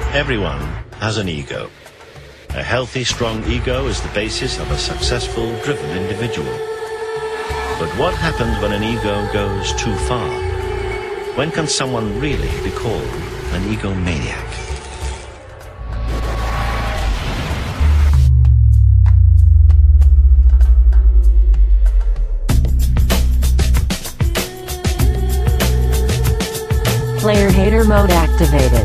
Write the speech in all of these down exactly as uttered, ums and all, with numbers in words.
Everyone has an ego. A healthy, strong ego is the basis of a successful, driven individual. But what happens when an ego goes too far? When can someone really be called an egomaniac? Player hater mode activated.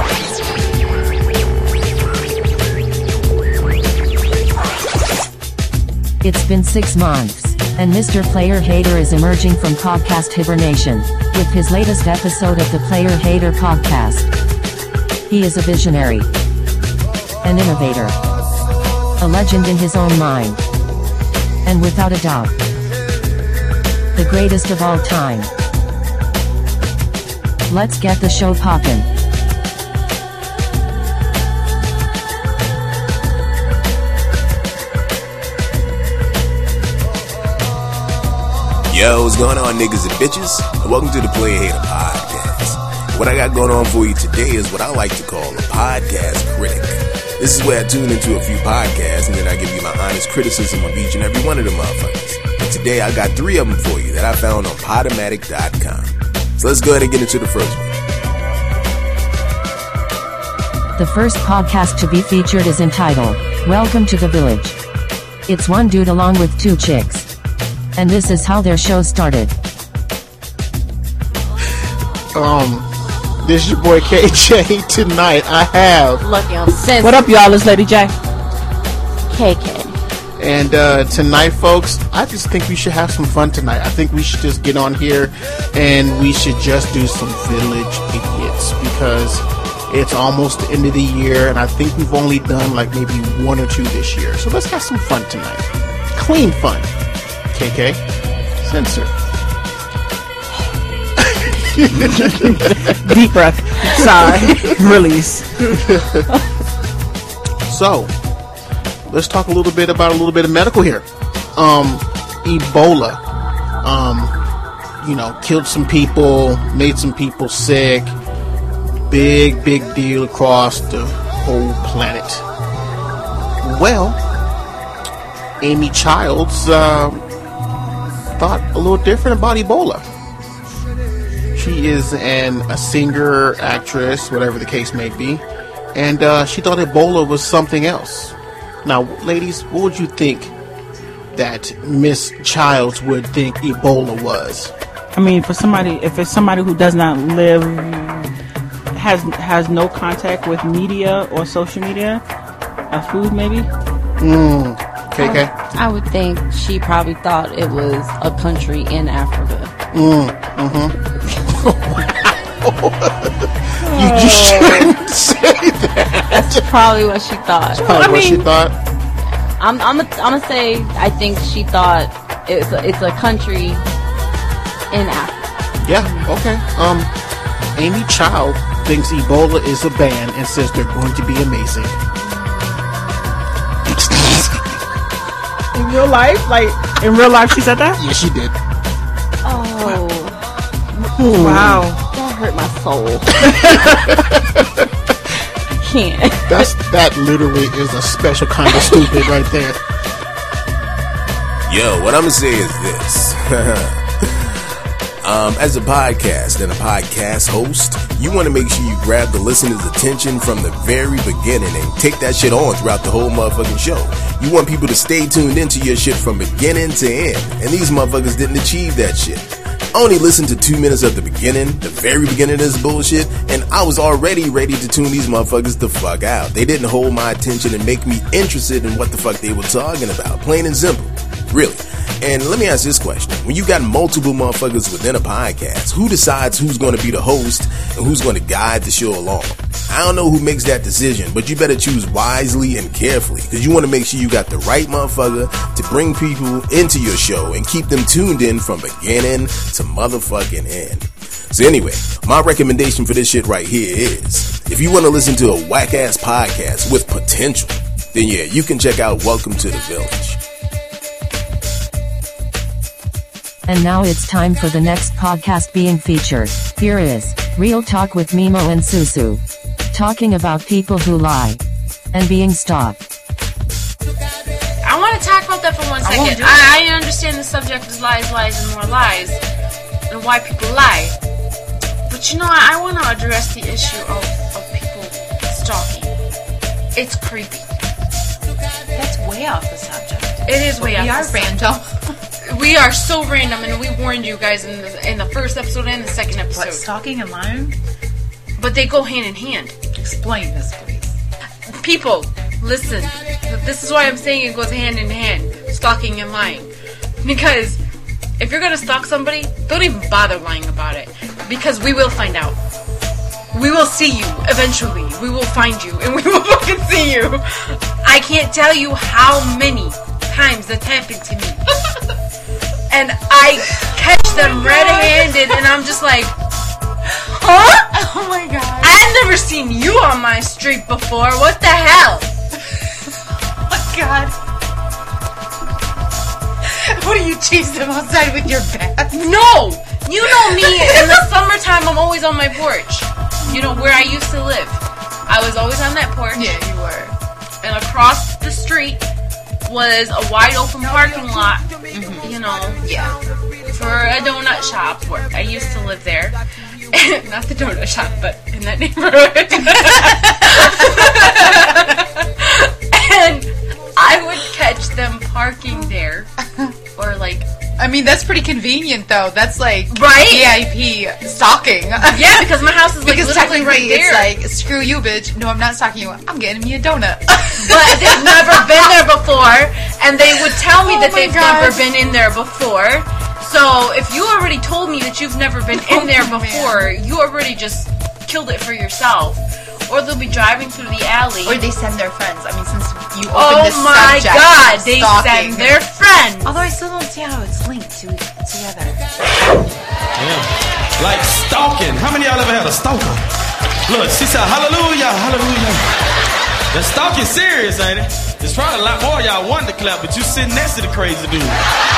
It's been six months, and Mister Player Hater is emerging from podcast hibernation, with his latest episode of the Player Hater podcast. He is a visionary, an innovator, a legend in his own mind, and without a doubt, the greatest of all time. Let's get the show poppin'. Yo, what's going on, niggas and bitches? And welcome to the Player Hater Podcast. What I got going on for you today is what I like to call a podcast critic. This is where I tune into a few podcasts and then I give you my honest criticism of each and every one of them motherfuckers. And today I got three of them for you that I found on Podomatic dot com. So let's go ahead and get into the first one. The first podcast to be featured is entitled, Welcome to the Village. It's one dude along with two chicks. And this is how their show started. Um, this is your boy K J. Tonight I have Lucky on sense. What up, y'all? It's Lady J. K K. And uh, tonight, folks, I just think we should have some fun tonight. I think we should just get on here and we should just do some Village Idiots because it's almost the end of the year and I think we've only done like maybe one or two this year. So let's have some fun tonight. Clean fun. K K, censor. Deep breath. Sigh. Release. So, let's talk a little bit about a little bit of medical here. Um, Ebola, um, you know, killed some people, made some people sick. Big, big deal across the whole planet. Well, Amy Childs, um, thought a little different about Ebola. She is an a singer, actress, whatever the case may be, and uh, she thought Ebola was something else. Now, ladies, what would you think that Miss Childs would think Ebola was? I mean, for somebody, if it's somebody who does not live, has has no contact with media or social media, uh, food maybe. Mm. K K? I would think she probably thought it was a country in Africa. Mm, mm-hmm. you, you shouldn't say that. That's probably what she thought. That's probably I what mean, she thought. I'm I'm a, I'm gonna say I think she thought it's a, it's a country in Africa. Yeah, okay. Um, Amy Child thinks Ebola is a band and says they're going to be amazing. In real life, like in real life, she said that. Yeah, she did. Oh, Wow, that hurt my soul. I can't. That's that literally is a special kind of stupid right there. Yo, what I'm gonna say is this. um, as a podcast and a podcast host, you want to make sure you grab the listener's attention from the very beginning and take that shit on throughout the whole motherfucking show. You want people to stay tuned into your shit from beginning to end, and these motherfuckers didn't achieve that shit. I only listened to two minutes of the beginning, the very beginning of this bullshit, and I was already ready to tune these motherfuckers the fuck out. They didn't hold my attention and make me interested in what the fuck they were talking about, plain and simple. Really. And let me ask this question. When you got multiple motherfuckers within a podcast, who decides who's going to be the host and who's going to guide the show along? I don't know who makes that decision, but you better choose wisely and carefully, because you want to make sure you got the right motherfucker to bring people into your show and keep them tuned in from beginning to motherfucking end. So anyway, my recommendation for this shit right here is, if you want to listen to a whack-ass podcast with potential, then yeah, you can check out Welcome to the Village. And now it's time for the next podcast being featured. Here is Real Talk with Mimo and Susu. talking about people who lie and being stalked. I want to talk about that for one second. I, I understand the subject is lies, lies, and more lies, and why people lie. But you know, I, I want to address the issue of, of people stalking. It's creepy. That's way off the subject. It is way we off the random. subject. We are so random, and we warned you guys in the, in the first episode and the second episode. What, stalking and lying? But they go hand in hand. Explain this, please. People, listen. This is why I'm saying it goes hand in hand. Stalking and lying. Because if you're gonna stalk somebody, don't even bother lying about it. Because we will find out. We will see you eventually. We will find you and we will fucking see you. I can't tell you how many times that's happened to me. And I catch them oh red-handed and I'm just like, huh? Oh my god. I've never seen you on my street before. What the hell? Oh my god. What do you chase them outside with your bat? No! You know me, in the summertime I'm always on my porch. You know, where I used to live. I was always on that porch. Yeah, you were. And across the street was a wide open parking lot, mm-hmm. you know, yeah, for a donut shop. Where I used to live there. Not the donut shop, but in that neighborhood. And I would catch them parking there. Or like... I mean, that's pretty convenient, though. That's like right? V I P stalking. Yeah, because my house is like because literally right there. It's like, screw you, bitch. No, I'm not stalking you. I'm getting me a donut. But they've never been there before, and they would tell me oh that they've gosh. never been in there before. So if you already told me that you've never been in there before, you already just killed it for yourself. Or they'll be driving through the alley. Or they send their friends. I mean, since you opened oh this my subject god, of they stalking. send their friends. Although I still don't see how it's linked to together. Yeah. Like stalking. How many of y'all ever had a stalker? Look, she said, hallelujah, hallelujah. The stalking serious, ain't it? There's probably a lot more of y'all wanting to clap, but you sitting next to the crazy dude.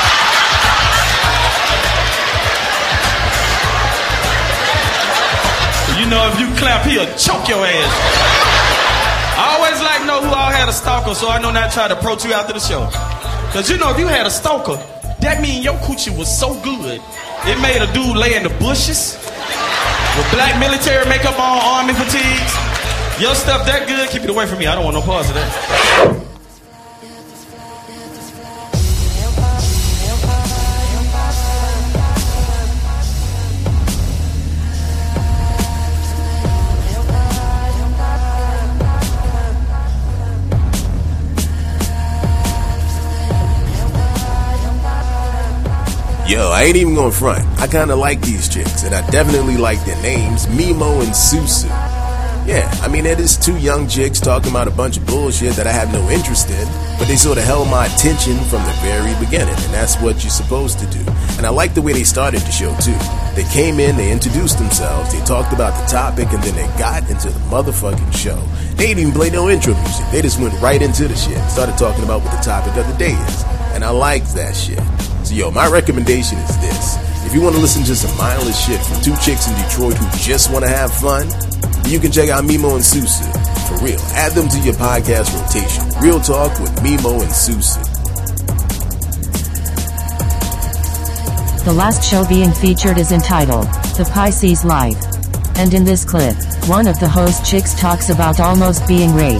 You know, if you clap, he'll choke your ass. I always like to know who all had a stalker, so I know not to try to approach you after the show. Because, you know, if you had a stalker, that means your coochie was so good, it made a dude lay in the bushes with black military makeup on, army fatigues. Your stuff that good, keep it away from me. I don't want no parts of that. Yo, I ain't even gonna front. I kinda like these chicks, and I definitely like their names, Mimo and Susu. Yeah, I mean, it is two young chicks talking about a bunch of bullshit that I have no interest in, but they sort of held my attention from the very beginning, and that's what you're supposed to do. And I like the way they started the show, too. They came in, they introduced themselves, they talked about the topic, and then they got into the motherfucking show. They didn't even play no intro music. They just went right into the shit, started talking about what the topic of the day is. And I like that shit. So, yo, my recommendation is this. If you want to listen to some mindless shit from two chicks in Detroit who just want to have fun, you can check out Mimo and Susu. For real, add them to your podcast rotation. Real Talk with Mimo and Susu. The last show being featured is entitled, The Pisces Life. And in this clip, one of the host chicks talks about almost being raped.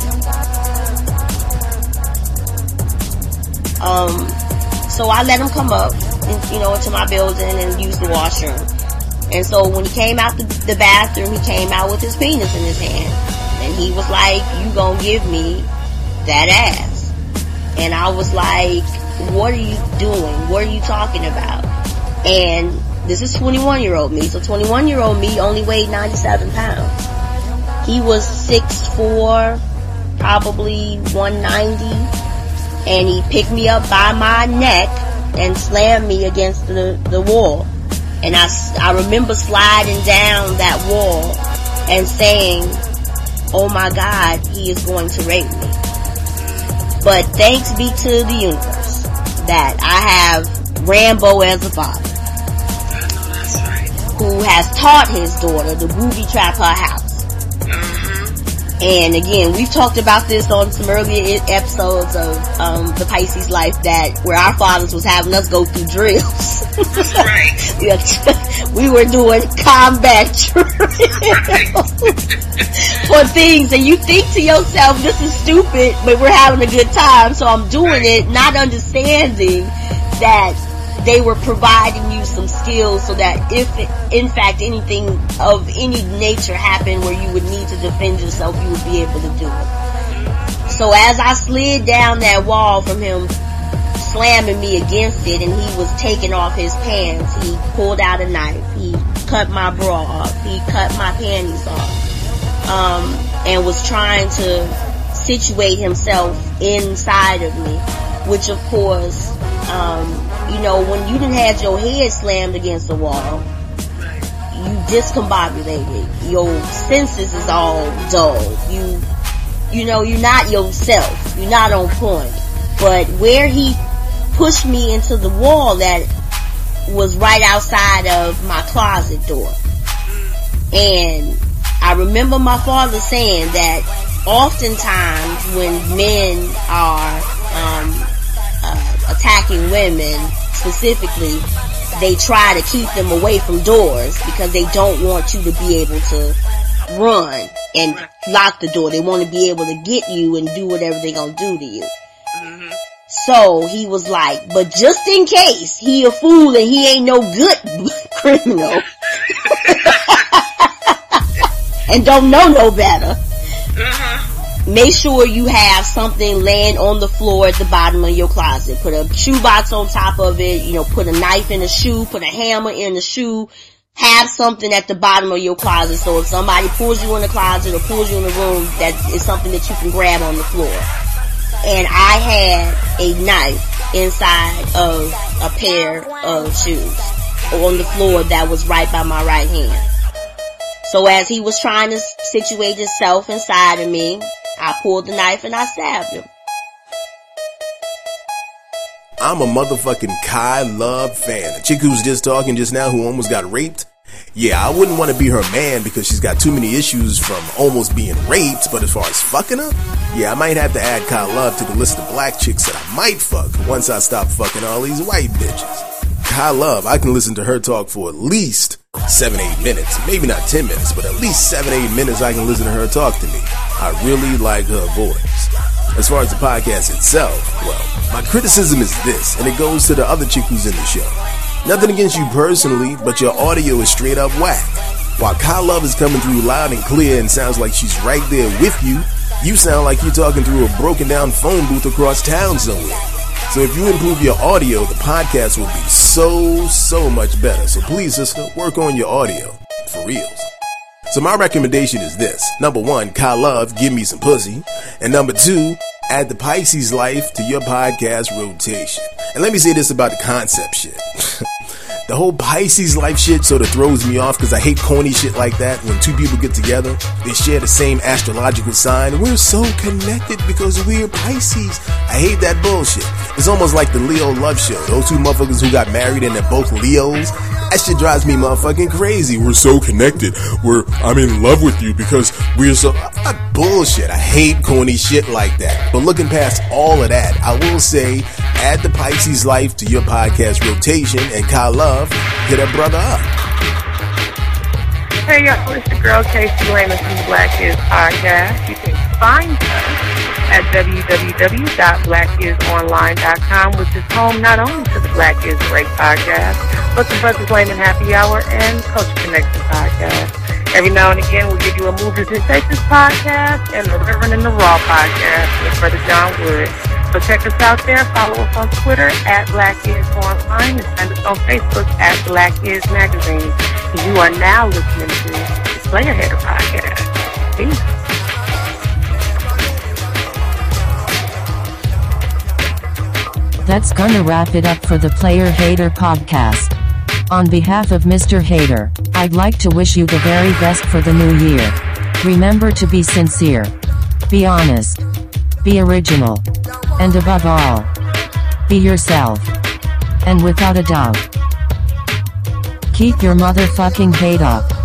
Um... So I let him come up, and, you know, into my building and use the washroom. And so when he came out the, the bathroom, he came out with his penis in his hand. And he was like, you gonna give me that ass. And I was like, what are you doing? What are you talking about? And this is twenty-one-year-old me. So twenty-one-year-old me only weighed ninety-seven pounds. He was six foot four, probably one ninety. And he picked me up by my neck and slammed me against the, the wall. And I, I remember sliding down that wall and saying, oh my God, he is going to rape me. But thanks be to the universe that I have Rambo as a father. Who has taught his daughter to booby trap her house. And again, we've talked about this on some earlier episodes of um, the Pisces life, that where our fathers was having us go through drills. Right. We were doing combat drills for things, and you think to yourself, this is stupid, but we're having a good time, so I'm doing it, not understanding that they were providing you some skills so that if, in fact, anything of any nature happened where you would need to defend yourself, you would be able to do it. So as I slid down that wall from him slamming me against it, and he was taking off his pants, he pulled out a knife, he cut my bra off, he cut my panties off, um, and was trying to situate himself inside of me, which of course, um, you know, when you done had your head slammed against the wall, you discombobulated, your senses is all dull, you, you know, you're not yourself, you're not on point. But where he pushed me into the wall, that was right outside of my closet door. And I remember my father saying that oftentimes when men are um, uh, attacking women specifically, they try to keep them away from doors because they don't want you to be able to run and lock the door. They want to be able to get you and do whatever they're going to do to you. Mm-hmm. So he was like, but just in case he a fool and he ain't no good criminal and don't know no better, uh-huh. make sure you have something laying on the floor at the bottom of your closet. Put a shoebox on top of it, you know, put a knife in the shoe, put a hammer in the shoe. Have something at the bottom of your closet, so if somebody pulls you in the closet or pulls you in the room, that is something that you can grab on the floor. And I had a knife inside of a pair of shoes on the floor that was right by my right hand. So as he was trying to situate himself inside of me, I pulled the knife and I stabbed him. I'm a motherfucking Kai Love fan. The chick who's just talking just now who almost got raped. Yeah, I wouldn't want to be her man because she's got too many issues from almost being raped, but as far as fucking her, yeah, I might have to add Kai Love to the list of black chicks that I might fuck once I stop fucking all these white bitches. Kai Love, I can listen to her talk for at least seven, eight minutes. Maybe not ten minutes, but at least seven, eight minutes I can listen to her talk to me. I really like her voice. As far as the podcast itself, well, my criticism is this, and it goes to the other chick who's in the show. Nothing against you personally, but your audio is straight up whack. While Kai Love is coming through loud and clear and sounds like she's right there with you, you sound like you're talking through a broken down phone booth across town somewhere. So if you improve your audio, the podcast will be so, so much better. So please, sister, work on your audio. For reals. So my recommendation is this. Number one, Kai Love, give me some pussy. And number two, add the Pisces life to your podcast rotation. And let me say this about the concept shit. The whole Pisces life shit sort of throws me off because I hate corny shit like that. When two people get together, they share the same astrological sign. We're so connected because we're Pisces. I hate that bullshit. It's almost like the Leo Love Show. Those two motherfuckers who got married and they're both Leos. That shit drives me motherfucking crazy. We're so connected. We're, I'm in love with you because we're so, uh, bullshit. I hate corny shit like that. But looking past all of that, I will say, add the Pisces life to your podcast rotation, and Kai Love, hit a brother up. Hey y'all, it's your girl Casey Lehman from the Black Is Podcast. You can find us at w w w dot black is online dot com, which is home not only to the Black Is Great Podcast, but the Brothers Lehman Happy Hour and Culture Connection Podcast. Every now and again, we'll give you a Movers and Takers podcast and the Reverend and the Raw podcast with Brother John Wood. So check us out there. Follow us on Twitter at Black Is Online and find us on Facebook at Black Is Magazine. You are now listening to the Player Hater Podcast. Peace. That's gonna wrap it up for the Player Hater Podcast. On behalf of Mister Hater, I'd like to wish you the very best for the new year. Remember to be sincere, be honest, be original, and above all, be yourself. And without a doubt, keep your motherfucking hate up.